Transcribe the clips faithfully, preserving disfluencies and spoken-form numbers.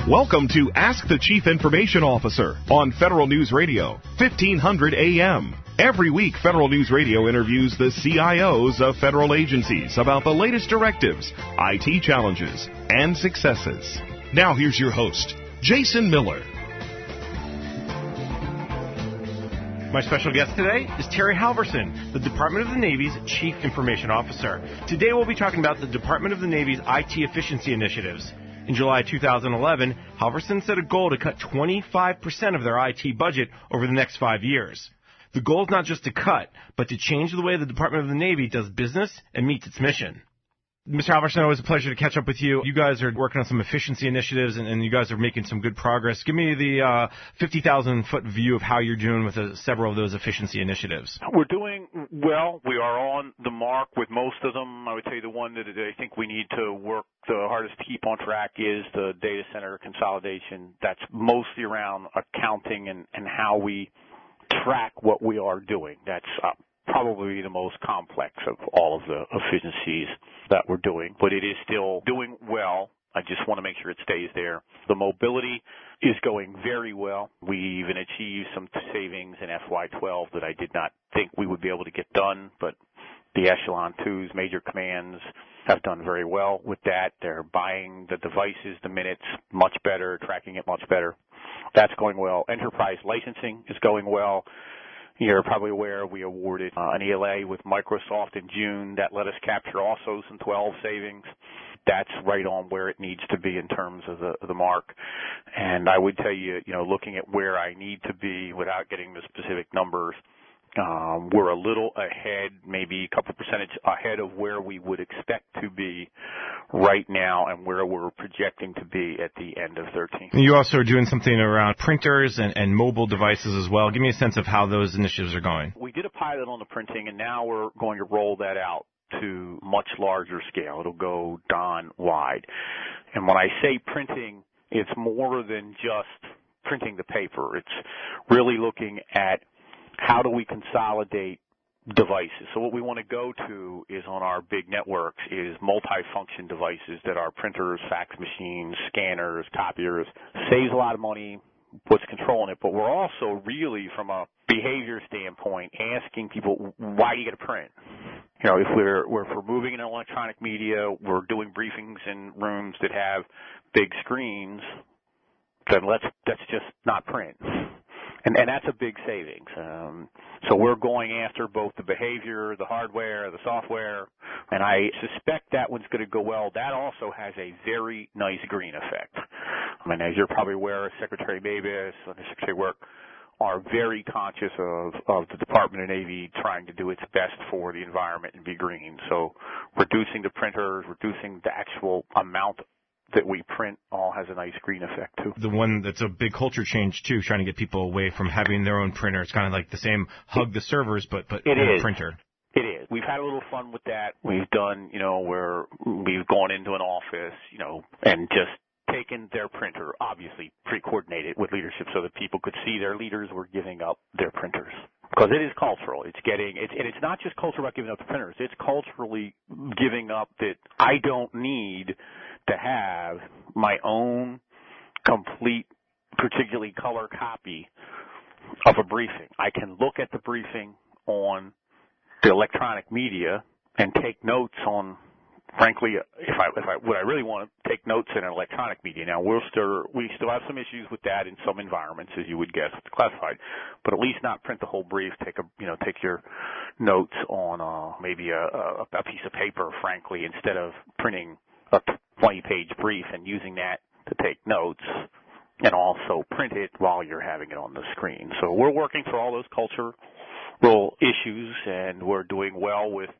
Welcome to Ask the Chief Information Officer on Federal News Radio, fifteen hundred A M. Every week, Federal News Radio interviews the C I Os of federal agencies about the latest directives, I T challenges, and successes. Now here's your host, Jason Miller. My special guest today is Terry Halverson, the Department of the Navy's Chief Information Officer. Today we'll be talking about the Department of the Navy's I T efficiency initiatives. In July two thousand eleven, Halverson set a goal to cut twenty-five percent of their I T budget over the next five years. The goal is not just to cut, but to change the way the Department of the Navy does business and meets its mission. Mister Halverson, it was a pleasure to catch up with you. You guys are working on some efficiency initiatives, and, and you guys are making some good progress. Give me the uh, fifty thousand foot view of how you're doing with uh, several of those efficiency initiatives. We're doing well. We are on the mark with most of them. I would say the one that I think we need to work the hardest to keep on track is the data center consolidation. That's mostly around accounting and, and how we track what we are doing. That's uh, probably the most complex of all of the efficiencies that we're doing, but it is still doing well. I just want to make sure it stays there. The mobility is going very well. We even achieved some savings in F Y twelve that I did not think we would be able to get done, but the Echelon twos, major commands, have done very well with that. They're buying the devices, the minutes, much better, tracking it much better. That's going well. Enterprise licensing is going well. You're probably aware we awarded uh, an E L A with Microsoft in June. That let us capture also some twelve savings. That's right on where it needs to be in terms of the, the mark. And I would tell you, you know, looking at where I need to be without getting the specific numbers, um, we're a little ahead, maybe a couple percentage ahead of where we would expect to be right now and where we're projecting to be at the end of thirteen. You also are doing something around printers and, and mobile devices as well. Give me a sense of how those initiatives are going. We did a pilot on the printing, and now we're going to roll that out to much larger scale. It'll go Don-wide. And when I say printing, it's more than just printing the paper. It's really looking at how do we consolidate devices. So what we want to go to is on our big networks is multi-function devices that are printers, fax machines, scanners, copiers. Saves a lot of money, puts control in it, but we're also really, from a behavior standpoint, asking people, why do you get a print? You know, if we're, if we're moving in electronic media, we're doing briefings in rooms that have big screens, then let's, let's just not print. And, and that's a big savings. Um, so we're going after both the behavior, the hardware, the software, and I suspect that one's going to go well. That also has a very nice green effect. I mean, as you're probably aware, Secretary Mavis and the Secretary of Work are very conscious of, of the Department of Navy trying to do its best for the environment and be green. So reducing the printers, reducing the actual amount that we print all has a nice green effect, too. The one that's a big culture change, too, trying to get people away from having their own printer. It's kind of like the same hug the servers, but, but it a is. printer. It is. We've had a little fun with that. We've done, you know, where we've gone into an office, you know, and just taken their printer, obviously pre-coordinated with leadership so that people could see their leaders were giving up their printers. Because it is cultural. It's getting, it's, and it's not just cultural about giving up the printers. It's culturally giving up that I don't need to have my own complete, particularly color copy of a briefing. I can look at the briefing on the electronic media and take notes on, frankly, if I, if I, what I really want to take notes in an electronic media. Now, we'll still, we still have some issues with that in some environments, as you would guess, with the classified, but at least not print the whole brief. Take a, you know, take your notes on, uh, maybe a, a, a piece of paper, frankly, instead of printing a twenty page brief and using that to take notes and also print it while you're having it on the screen. So we're working through all those cultural issues, and we're doing well with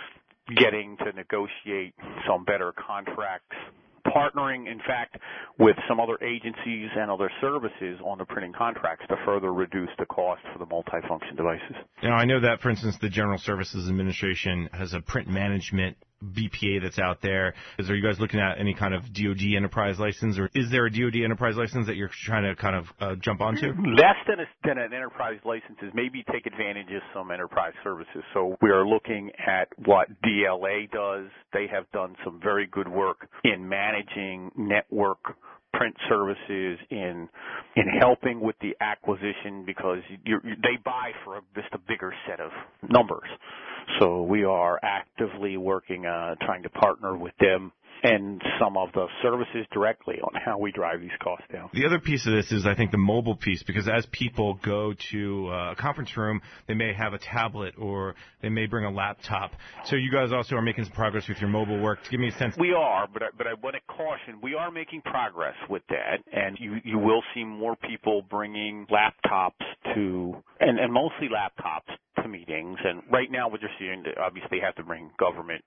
getting to negotiate some better contracts, partnering, in fact, with some other agencies and other services on the printing contracts to further reduce the cost for the multifunction devices. You know, I know that, for instance, the General Services Administration has a print management B P A that's out there. Is, are you guys looking at any kind of D O D enterprise license, or is there a D O D enterprise license that you're trying to kind of uh, jump onto? Less than, a, than an enterprise license is maybe take advantage of some enterprise services. So we are looking at what D L A does. They have done some very good work in managing network print services, in in helping with the acquisition, because you're, they buy for a, just a bigger set of numbers. So we are actively working, uh, trying to partner with them and some of the services directly on how we drive these costs down. The other piece of this is, I think, the mobile piece, because as people go to a conference room, they may have a tablet or they may bring a laptop. So you guys also are making some progress with your mobile work. To give me a sense. We are, but I, but I want to caution, we are making progress with that, and you, you will see more people bringing laptops to, and, and mostly laptops to meetings. And right now what you're seeing, obviously, they have to bring government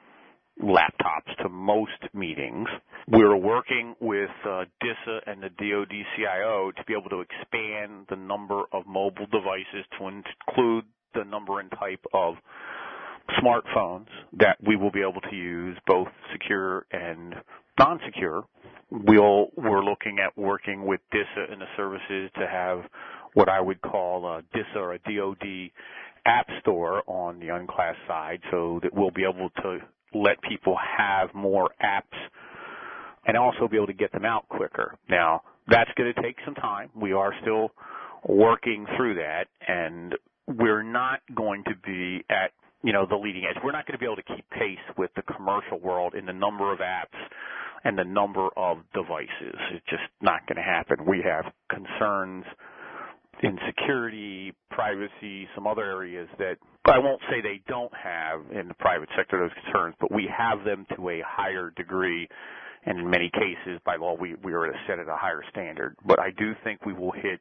laptops to most meetings. We're working with uh, DISA and the D O D C I O to be able to expand the number of mobile devices to include the number and type of smartphones that we will be able to use, both secure and non-secure. We'll, we're looking at working with DISA and the services to have what I would call a DISA or a D O D app store on the unclassed side, so that we'll be able to let people have more apps and also be able to get them out quicker. Now, that's going to take some time. We are still working through that, and we're not going to be at, you know, the leading edge. We're not going to be able to keep pace with the commercial world in the number of apps and the number of devices. It's just not going to happen. We have concerns in security, privacy, some other areas that I won't say they don't have in the private sector, those concerns, but we have them to a higher degree, and in many cases, by law, we, we are set at a higher standard. But I do think we will hit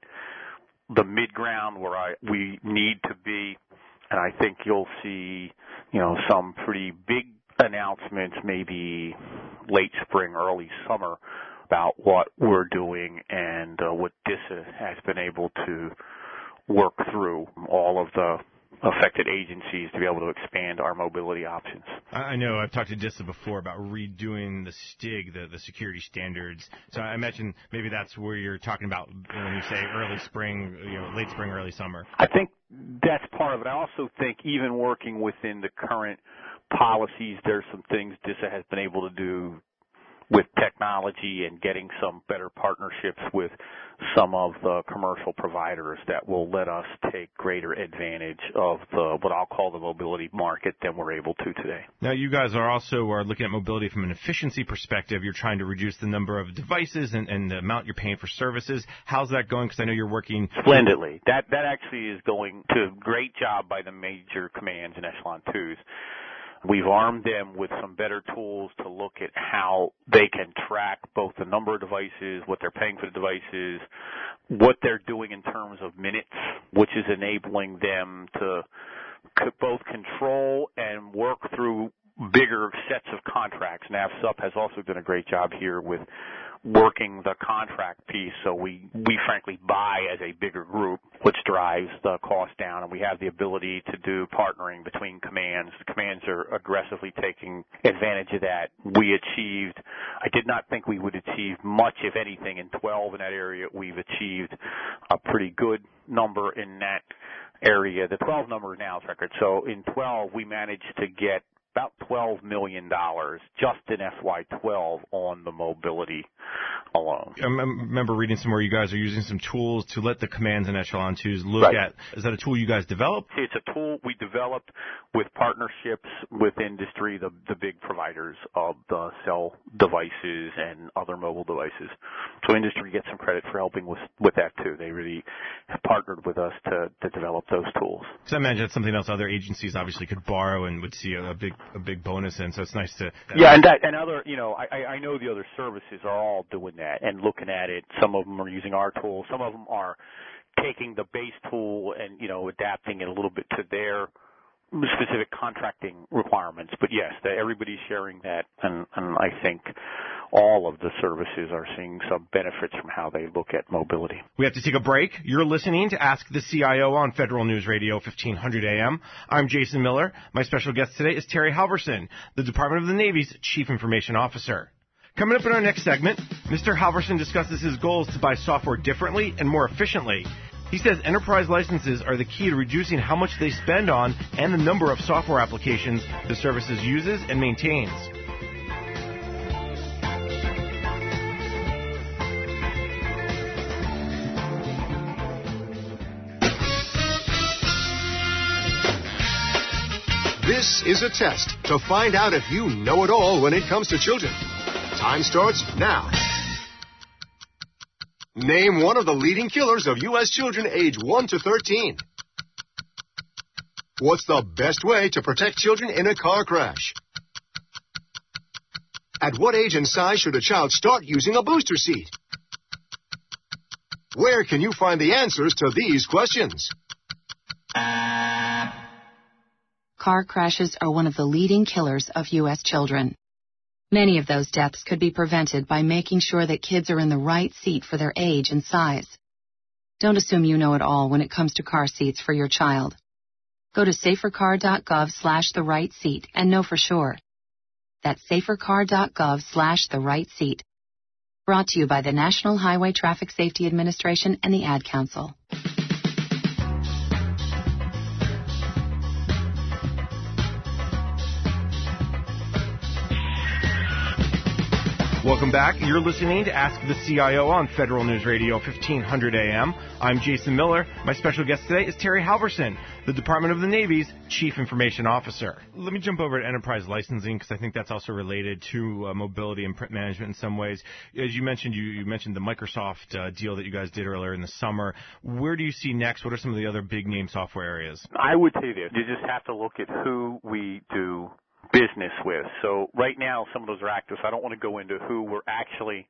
the mid-ground where I, we need to be, and I think you'll see, you know, some pretty big announcements, maybe late spring, early summer, about what we're doing and uh, what DISA has been able to work through all of the affected agencies to be able to expand our mobility options. I know I've talked to DISA before about redoing the STIG, the, the security standards. So I imagine maybe that's where you're talking about when you say early spring, you know, late spring, early summer. I think that's part of it. I also think even working within the current policies, there's some things DISA has been able to do with technology and getting some better partnerships with some of the commercial providers that will let us take greater advantage of the what I'll call the mobility market than we're able to today. Now, you guys are also are looking at mobility from an efficiency perspective. You're trying to reduce the number of devices and, and the amount you're paying for services. How's that going? Because I know you're working splendidly. That that actually is going to a great job by the major commands in Echelon twos. We've armed them with some better tools to look at how they can track both the number of devices, what they're paying for the devices, what they're doing in terms of minutes, which is enabling them to both control and work through bigger sets of contracts. NAVSUP has also done a great job here with working the contract piece, so we, we frankly buy as a bigger group, which drives the cost down, and we have the ability to do partnering between commands. The commands are aggressively taking advantage of that. We achieved, I did not think we would achieve much, if anything, in twelve in that area. We've achieved a pretty good number in that area. The twelve number now is record. So in twelve, we managed to get about twelve million dollars just in F Y twelve on the mobility alone. I remember reading somewhere you guys are using some tools to let the commands and Echelon twos look right. at. Is that a tool you guys developed? It's a tool we developed with partnerships with industry, the, the big providers of the cell devices and other mobile devices. So industry gets some credit for helping with, with that too. They really have partnered with us to, to develop those tools. So I imagine that's something else other agencies obviously could borrow and would see a, a big a big bonus in. So it's nice to. Yeah, and that and other, you know, I, I know the other services are all doing that and looking at it. Some of them are using our tools. Some of them are taking the base tool and, you know, adapting it a little bit to their specific contracting requirements. But yes, that everybody's sharing that, and, and I think all of the services are seeing some benefits from how they look at mobility. We have to take a break. You're listening to Ask the C I O on Federal News Radio, fifteen hundred A M. I'm Jason Miller. My special guest today is Terry Halverson, the Department of the Navy's Chief Information Officer. Coming up in our next segment, Mister Halverson discusses his goals to buy software differently and more efficiently. He says enterprise licenses are the key to reducing how much they spend on and the number of software applications the services uses and maintains. This is a test to find out if you know it all when it comes to children. Time starts now. Name one of the leading killers of U S children age one to thirteen. What's the best way to protect children in a car crash? At what age and size should a child start using a booster seat? Where can you find the answers to these questions? Car crashes are one of the leading killers of U S children. Many of those deaths could be prevented by making sure that kids are in the right seat for their age and size. Don't assume you know it all when it comes to car seats for your child. Go to safercar.gov slash the right seat and know for sure. That's safercar.gov slash the right seat. Brought to you by the National Highway Traffic Safety Administration and the Ad Council. Welcome back. You're listening to Ask the C I O on Federal News Radio, fifteen hundred A M. I'm Jason Miller. My special guest today is Terry Halverson, the Department of the Navy's Chief Information Officer. Let me jump over to enterprise licensing because I think that's also related to uh, mobility and print management in some ways. As you mentioned, you, you mentioned the Microsoft uh, deal that you guys did earlier in the summer. Where do you see next? What are some of the other big name software areas? I would say this. You just have to look at who we do business with. So right now, some of those are active. So I don't want to go into who we're actually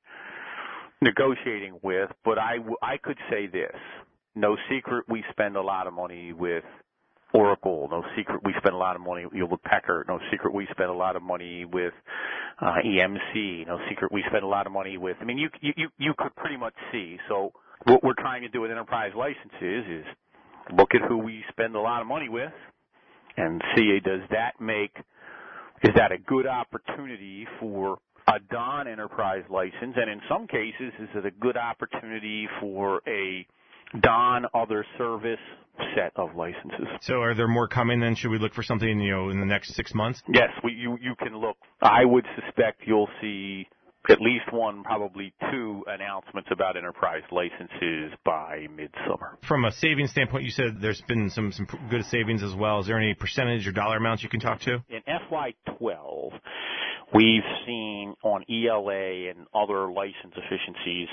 negotiating with, but I, w- I could say this. No secret we spend a lot of money with Oracle. No secret we spend a lot of money with Packard. No secret we spend a lot of money with uh, E M C. No secret we spend a lot of money with, I mean, you, you, you could pretty much see. So what we're trying to do with enterprise licenses is look at who we spend a lot of money with and see, does that make Is that a good opportunity for a D O N enterprise license? And in some cases, is it a good opportunity for a D O N other service set of licenses? So are there more coming then? Should we look for something, you know, in the next six months? Yes, we, you, you can look. I would suspect you'll see at least one, probably two announcements about enterprise licenses by midsummer. From a savings standpoint, you said there's been some, some good savings as well. Is there any percentage or dollar amounts you can talk to? In F Y twelve, we've seen on E L A and other license efficiencies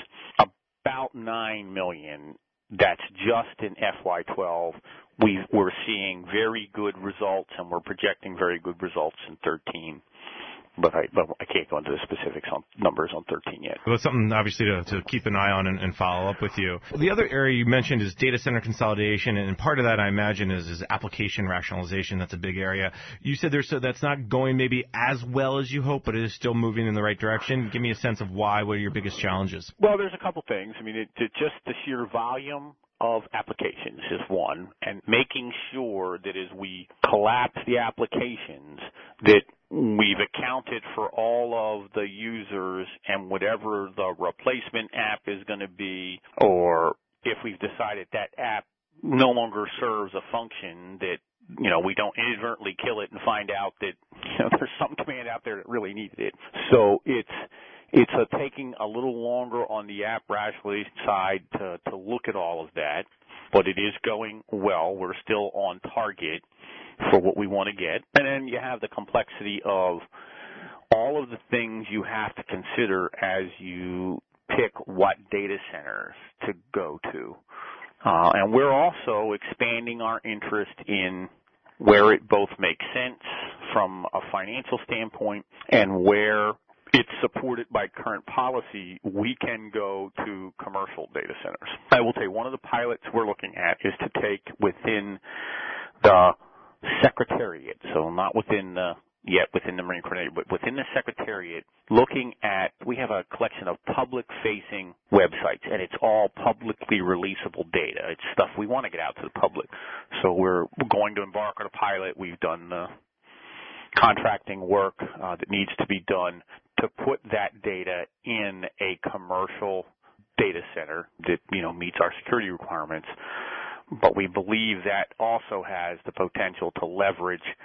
about nine million dollars. That's just in F Y twelve. We, we're seeing very good results, and we're projecting very good results in thirteen. But I, but I can't go into the specifics on numbers on thirteen yet. Well, it's something obviously to, to keep an eye on and, and follow up with you. The other area you mentioned is data center consolidation, and part of that I imagine is, is application rationalization. That's a big area. You said there's so that's not going maybe as well as you hope, but it is still moving in the right direction. Give me a sense of why. What are your biggest challenges? Well, there's a couple things. I mean, it, it, just the sheer volume of applications is one, and making sure that as we collapse the applications that we've accounted for all of the users and whatever the replacement app is going to be, or if we've decided that app no longer serves a function, that, you know, we don't inadvertently kill it and find out that, you know, there's some command out there that really needed it. So it's it's a taking a little longer on the app rationalization side to, to look at all of that, but it is going well. We're still on target for what we want to get. And then you have the complexity of all of the things you have to consider as you pick what data centers to go to. Uh, and we're also expanding our interest in where it both makes sense from a financial standpoint and where it's supported by current policy, we can go to commercial data centers. I will tell you, one of the pilots we're looking at is to take within the Secretariat, so not within the, yet within the Marine Corps Navy, but within the Secretariat, looking at, we have a collection of public-facing websites, and it's all publicly releasable data. It's stuff we want to get out to the public. So we're going to embark on a pilot. We've done the contracting work uh, that needs to be done to put that data in a commercial data center that, you know, meets our security requirements. But we believe that also has the potential to leverage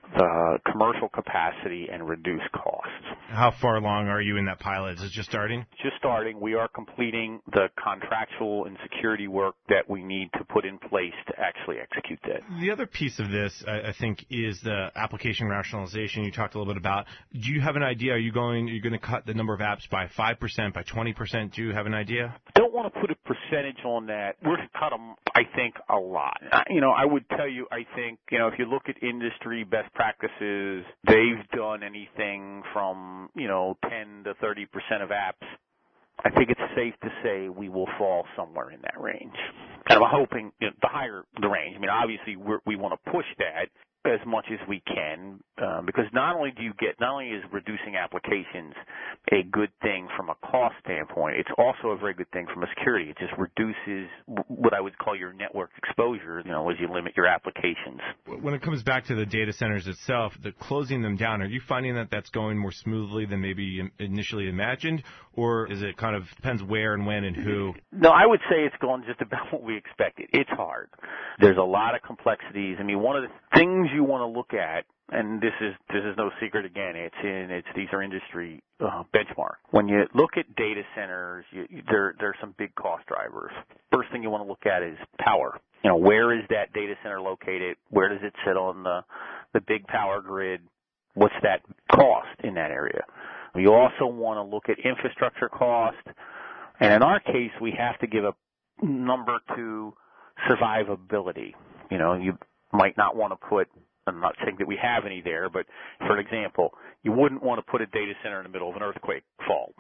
the commercial capacity and reduce costs. How far along are you in that pilot? Is it just starting? Just starting. We are completing the contractual and security work that we need to put in place to actually execute that. The other piece of this, I, I think, is the application rationalization you talked a little bit about. Do you have an idea? Are you going, are you going to cut the number of apps by five percent, by twenty percent? Do you have an idea? I don't want to put a percentage on that. We're going to cut them, I think, a lot. You know, I would tell you, I think, you know, if you look at industry best practices, they've done anything from, you know, ten to thirty percent of apps. I think it's safe to say we will fall somewhere in that range. And I'm hoping, you know, the higher the range. I mean, obviously we're, we want to push that as much as we can, uh, because not only do you get, not only is reducing applications a good thing from a cost standpoint, it's also a very good thing from a security. It just reduces what I would call your network exposure, you know, as you limit your applications. When it comes back to the data centers itself, the closing them down, are you finding that that's going more smoothly than maybe initially imagined, or is it kind of depends where and when and who? No, I would say it's going just about what we expected. It's hard. There's a lot of complexities. I mean, one of the things you want to look at, and this is this is no secret again, it's in it's these are industry uh, benchmark. When you look at data centers, you, there there are some big cost drivers. First thing you want to look at is power. You know, where is that data center located? Where does it sit on the the big power grid? What's that cost in that area? You also want to look at infrastructure cost, and in our case, we have to give a number to survivability. You know, you might not want to put, I'm not saying that we have any there, but for example, you wouldn't want to put a data center in the middle of an earthquake fault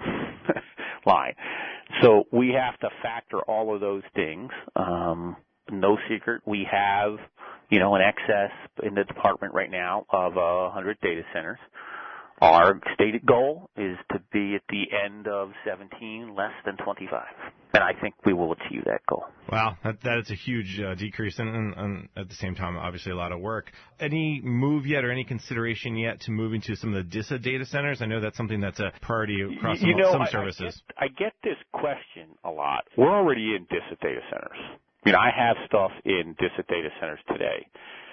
line. So we have to factor all of those things. Um, no secret, we have, you know, an excess in the department right now of uh, one hundred data centers. Our stated goal is to be at the end of seventeen less than twenty-five, and I think we will achieve that goal. Wow, that, that is a huge uh, decrease, and, and, and at the same time, obviously a lot of work. Any move yet or any consideration yet to moving to some of the DISA data centers? I know that's something that's a priority across you some, know, some I, services. I get, I get this question a lot. We're already in DISA data centers. I mean, I have stuff in DISA data centers today.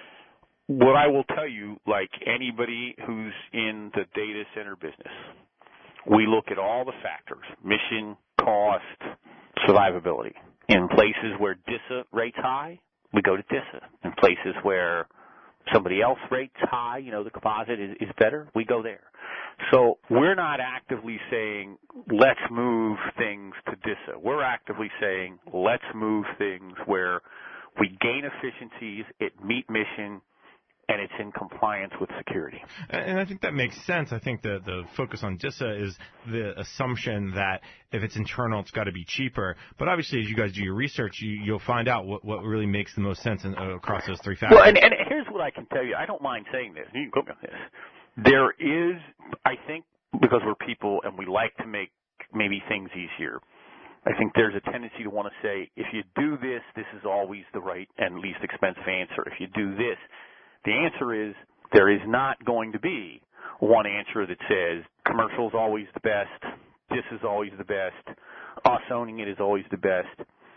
What I will tell you, like anybody who's in the data center business, we look at all the factors, mission, cost, survivability. In places where DISA rates high, we go to DISA. In places where somebody else rates high, you know, the composite is, is better, we go there. So we're not actively saying, let's move things to DISA. We're actively saying, let's move things where we gain efficiencies, it meet mission, and it's in compliance with security. And I think that makes sense. I think the, the focus on DISA is the assumption that if it's internal, it's got to be cheaper. But obviously, as you guys do your research, you, you'll find out what, what really makes the most sense in, uh, across those three factors. Well, and, and here's what I can tell you. I don't mind saying this. You can quote me on this. There is, I think, because we're people and we like to make maybe things easier, I think there's a tendency to want to say, if you do this, this is always the right and least expensive answer. If you do this, the answer is there is not going to be one answer that says commercial is always the best, this is always the best, us owning it is always the best.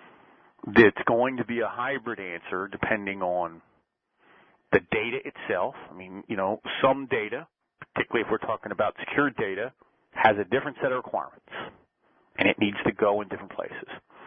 It's going to be a hybrid answer depending on the data itself. I mean, you know, some data, particularly if we're talking about secured data, has a different set of requirements, and it needs to go in different places.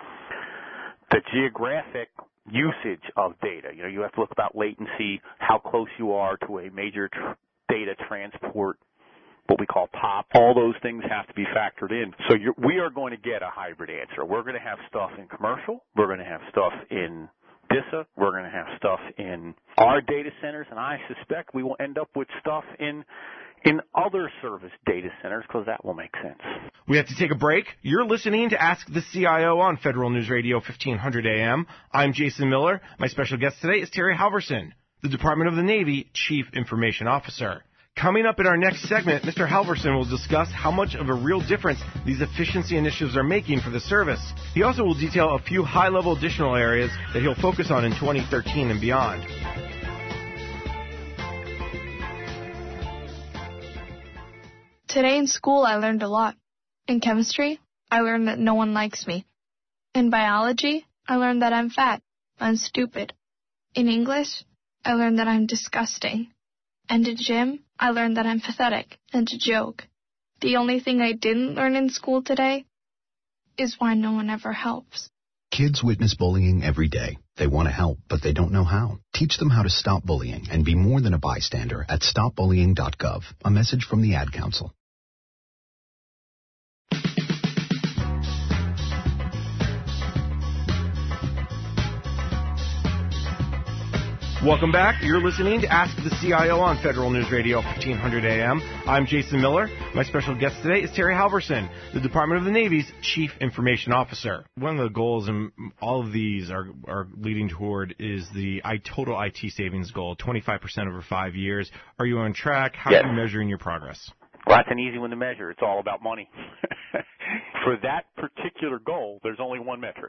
The geographic usage of data, you know, you have to look about latency, how close you are to a major tr- data transport, what we call POP. All those things have to be factored in. So you're, we are going to get a hybrid answer. We're going to have stuff in commercial. We're going to have stuff in DISA. We're going to have stuff in our data centers, and I suspect we will end up with stuff in in other service data centers because that will make sense. We have to take a break. You're listening to Ask the C I O on Federal News Radio fifteen hundred A M. I'm Jason Miller. My special guest today is Terry Halverson, the Department of the Navy Chief Information Officer. Coming up in our next segment, Mister Halverson will discuss how much of a real difference these efficiency initiatives are making for the service. He also will detail a few high-level additional areas that he'll focus on in twenty thirteen and beyond. Today in school, I learned a lot. In chemistry, I learned that no one likes me. In biology, I learned that I'm fat. I'm stupid. In English, I learned that I'm disgusting. And to Jim, I learned that I'm pathetic and to joke. The only thing I didn't learn in school today is why no one ever helps. Kids witness bullying every day. They want to help, but they don't know how. Teach them how to stop bullying and be more than a bystander at stop bullying dot gov. A message from the Ad Council. Welcome back. You're listening to Ask the C I O on Federal News Radio, fifteen hundred A M. I'm Jason Miller. My special guest today is Terry Halverson, the Department of the Navy's Chief Information Officer. One of the goals, and all of these are, are leading toward, is the I, total I T savings goal, twenty-five percent over five years. Are you on track? How yes. are you measuring your progress? Well, that's an easy one to measure. It's all about money. For that particular goal, there's only one metric.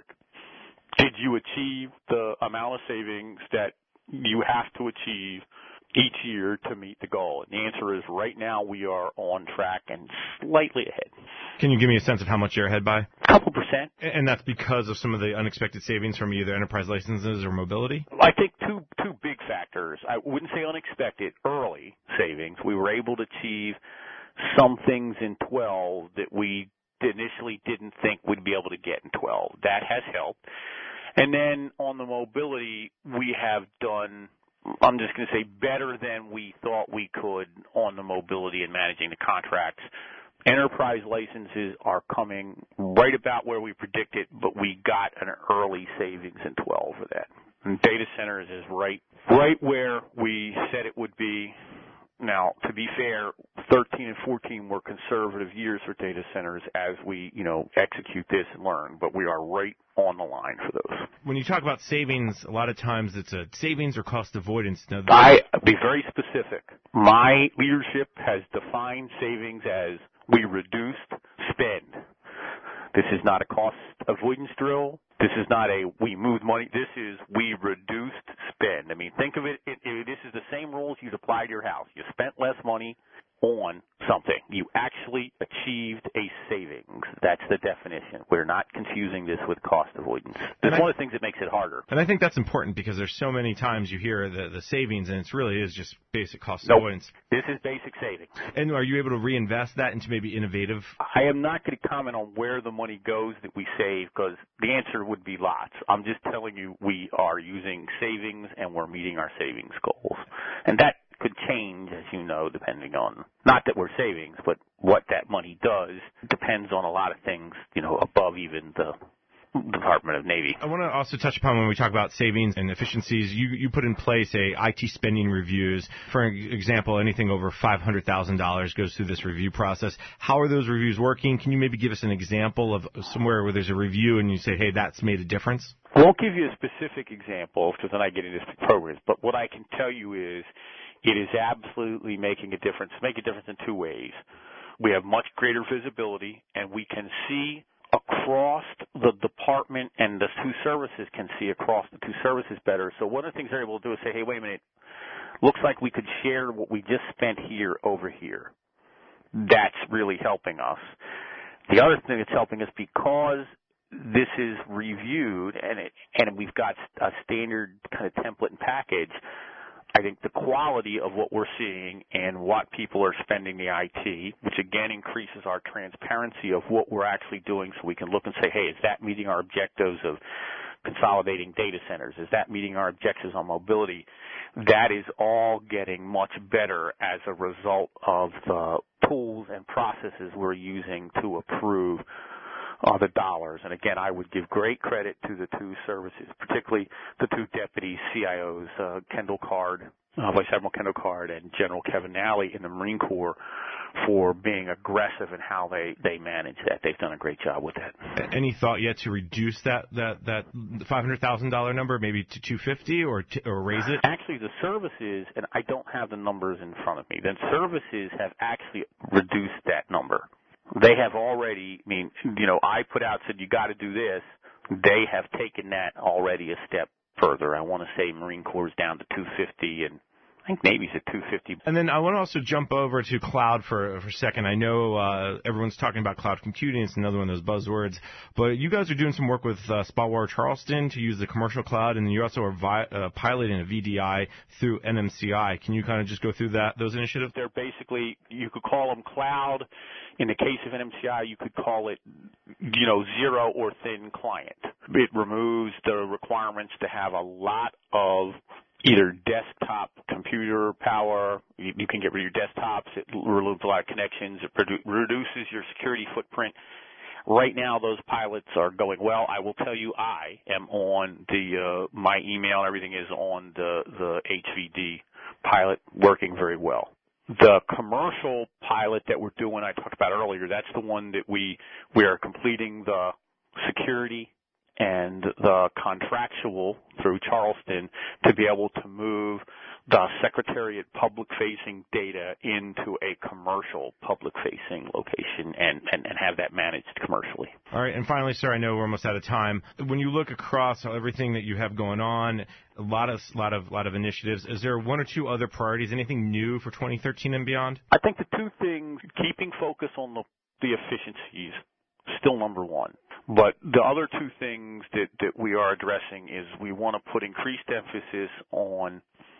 Did you achieve the amount of savings that you have to achieve each year to meet the goal? And the answer is right now we are on track and slightly ahead. Can you give me a sense of how much you're ahead by? A couple percent. And that's because of some of the unexpected savings from either enterprise licenses or mobility? I think two two big factors. I wouldn't say unexpected, early savings. We were able to achieve some things in twelve that we initially didn't think we'd be able to get in twelve. That has helped. And then on the mobility, we have done, I'm just going to say, better than we thought we could on the mobility and managing the contracts. Enterprise licenses are coming right about where we predicted, but we got an early savings in twelve for that. And data centers is right, right where we said it would be. Now, to be fair, thirteen and fourteen were conservative years for data centers as we, you know, execute this and learn, but we are right on the line for those. When you talk about savings, a lot of times it's a savings or cost avoidance. Now, I be very specific. My leadership has defined savings as we reduced spend. This is not a cost avoidance drill. This is not a we moved money. This is we reduced spend. I mean, think of it, it, it. This is the same rules you'd apply to your house. You spent less money on something. You actually achieved a savings. That's the definition. We're not confusing this with cost avoidance. That's I, one of the things that makes it harder. And I think that's important because there's so many times you hear the, the savings, and it really is just basic cost nope. avoidance. This is basic savings. And are you able to reinvest that into maybe innovative? I am not going to comment on where the money goes that we save because the answer would be lots. I'm just telling you we are using savings and we're meeting our savings goals. And that could change, as you know, depending on, not that we're savings, but what that money does depends on a lot of things, you know, above even the Department of Navy. I want to also touch upon when we talk about savings and efficiencies, you, you put in place a I T spending reviews. For example, anything over five hundred thousand dollars goes through this review process. How are those reviews working? Can you maybe give us an example of somewhere where there's a review and you say, hey, that's made a difference? I won't give you a specific example because then I get into programs, but what I can tell you is it is absolutely making a difference, make a difference in two ways. We have much greater visibility, and we can see across the department, and the two services can see across the two services better. So one of the things they're able to do is say, hey, wait a minute, looks like we could share what we just spent here over here. That's really helping us. The other thing that's helping us, because this is reviewed and it, and we've got a standard kind of template and package, I think the quality of what we're seeing and what people are spending the I T, which again increases our transparency of what we're actually doing so we can look and say, hey, is that meeting our objectives of consolidating data centers? Is that meeting our objectives on mobility? That is all getting much better as a result of the tools and processes we're using to approve Uh, the dollars. And again, I would give great credit to the two services, particularly the two deputy C I Os, uh, Kendall Card, uh, Vice Admiral Kendall Card, and General Kevin Nally in the Marine Corps for being aggressive in how they, they manage that. They've done a great job with that. Any thought yet to reduce that that, that five hundred thousand dollars number, maybe to two hundred fifty thousand dollars or, or raise it? Actually, the services, and I don't have the numbers in front of me, the services have actually reduced that number. They have already, I mean, you know, I put out, said you got to do this. They have taken that already a step further. I want to say Marine Corps is down to two hundred fifty, and I think Navy's at two fifty. And then I want to also jump over to cloud for, for a second. I know uh, everyone's talking about cloud computing. It's another one of those buzzwords. But you guys are doing some work with uh, Spotwire Charleston to use the commercial cloud, and then you also are vi- uh, piloting a V D I through N M C I. Can you kind of just go through that those initiatives? They're basically, you could call them cloud. In the case of N M C I, you could call it, you know, zero or thin client. It removes the requirements to have a lot of either desktop computer power. You, you can get rid of your desktops. It removes a lot of connections. It produ- reduces your security footprint. Right now, those pilots are going well. I will tell you, I am on the uh, my email. Everything is on the the H V D pilot, working very well. The commercial pilot that we're doing, I talked about earlier, that's the one that we we are completing the security and the contractual through Charleston to be able to move the Secretariat public-facing data into a commercial public-facing location and, and, and have that managed commercially. All right, and finally, sir, I know we're almost out of time. When you look across everything that you have going on, a lot of lot of lot of initiatives, is there one or two other priorities, anything new for twenty thirteen and beyond? I think the two things, keeping focus on the, the efficiencies, still number one. But the other two things that, that we are addressing is we want to put increased emphasis on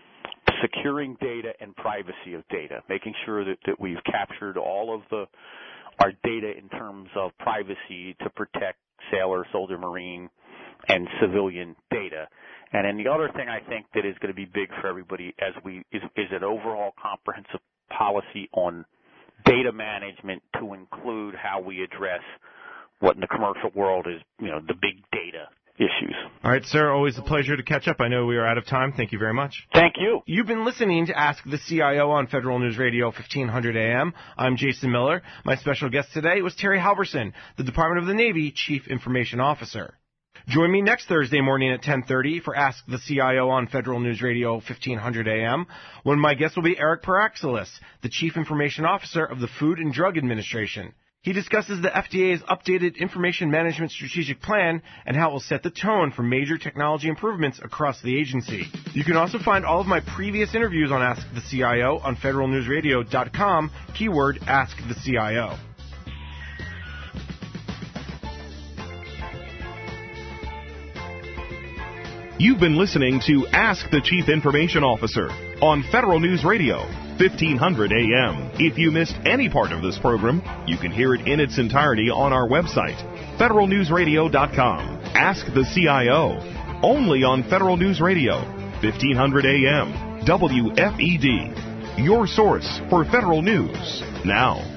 securing data and privacy of data, making sure that, that we've captured all of the our data in terms of privacy to protect sailor, soldier, marine, and civilian data. And then the other thing I think that is going to be big for everybody as we is, is an overall comprehensive policy on data management to include how we address what in the commercial world is, you know, the big data issues. All right, sir, always a pleasure to catch up. I know we are out of time. Thank you very much. Thank you. You've been listening to Ask the C I O on Federal News Radio, fifteen hundred A M. I'm Jason Miller. My special guest today was Terry Halverson, the Department of the Navy Chief Information Officer. Join me next Thursday morning at ten thirty for Ask the C I O on Federal News Radio, fifteen hundred A M, when my guest will be Eric Paraxelis, the Chief Information Officer of the Food and Drug Administration. He discusses the F D A's updated Information Management Strategic Plan and how it will set the tone for major technology improvements across the agency. You can also find all of my previous interviews on Ask the C I O on federal news radio dot com, keyword Ask the C I O. You've been listening to Ask the Chief Information Officer on Federal News Radio, fifteen hundred A M. If you missed any part of this program, you can hear it in its entirety on our website, federal news radio dot com. Ask the C I O, only on Federal News Radio, fifteen hundred A M, W F E D, your source for federal news. Now,